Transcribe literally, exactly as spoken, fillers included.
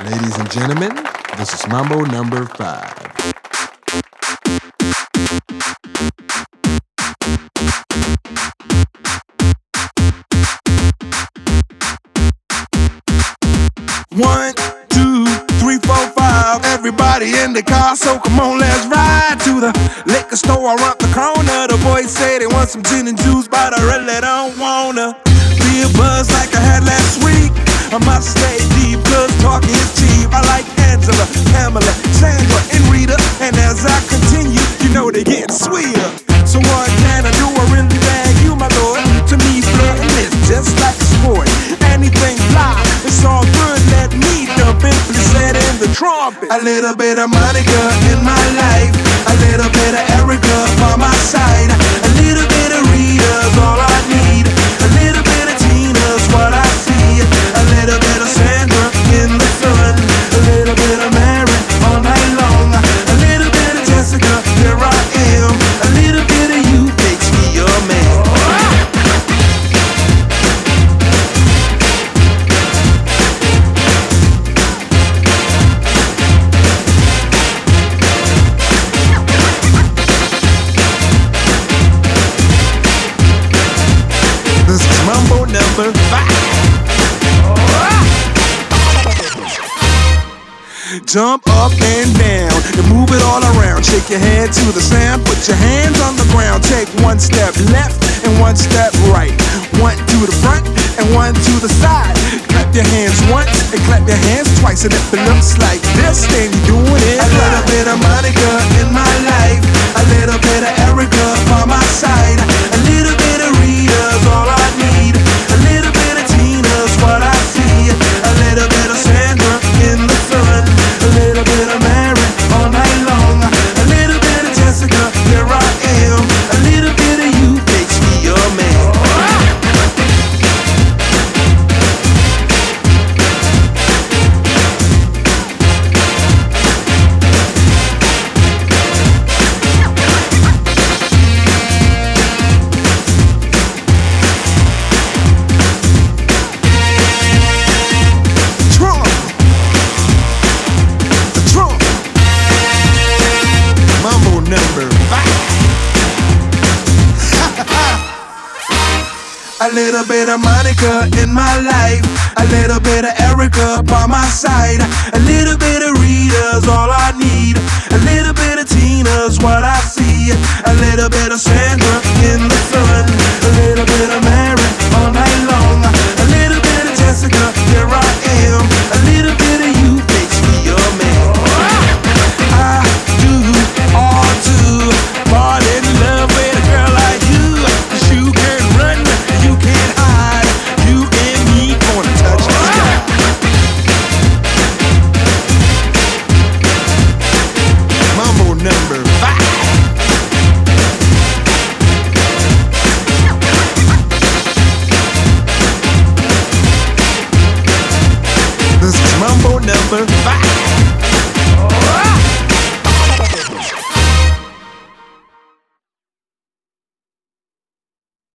Ladies and gentlemen, this is Mambo number five. One, two, three, four, five. Everybody in the car, so come on, let's ride to the liquor store around the corner. The boys say they want some gin and juice, but I really don't wanna be a buzz like I had last week. I must stay deep, cause talking is cheap. I like Angela, Pamela, Sandra, and Rita. And as I continue, you know they getting sweeter. So what can I do? I really bag you, my lord. To me, flirting is just like a sport. Anything fly, it's all good. Let me dump it, please set in the trumpet. A little bit of Monica in my life, a little bit of Erica by my side, a little bit of Rita's all I need, a little bit of Tina's what I see, a little bit of Sandra in the sun, a little bit of Mary all night long, a little bit of Jessica, here I am, a little bit of you makes me your man. This is Mambo number five. Jump up and down and move it all around. Shake your head to the sound. Put your hands on the ground. Take one step left and one step right. One to the front and one to the side. Clap your hands once and clap your hands twice. And if it looks like this, then you're doing it. A little bit of Monica in my life, a little bit of Erica by my side, a little bit of Rita's all I need, a little bit of Tina's what I see, a little bit of Sandra in the sun, a little bit of Mary all night long, a little bit of Jessica, here I am, a little bit of you makes me your man. Trump, the Trump, Mambo number five. A little bit of Monica in my life, a little bit of Erica by my side, a little bit of Rita's all I need, a little bit of Tina's what I see, a little bit of Sandra in the sun, a little bit of Mary all night long, a little bit of Jessica, here I am, a little bit of you makes me your man. I do all to fall in love with a girl like you, 'cause you can run, you can't hide, you and me gonna touch the sky. Mambo number five. This is Mambo number five.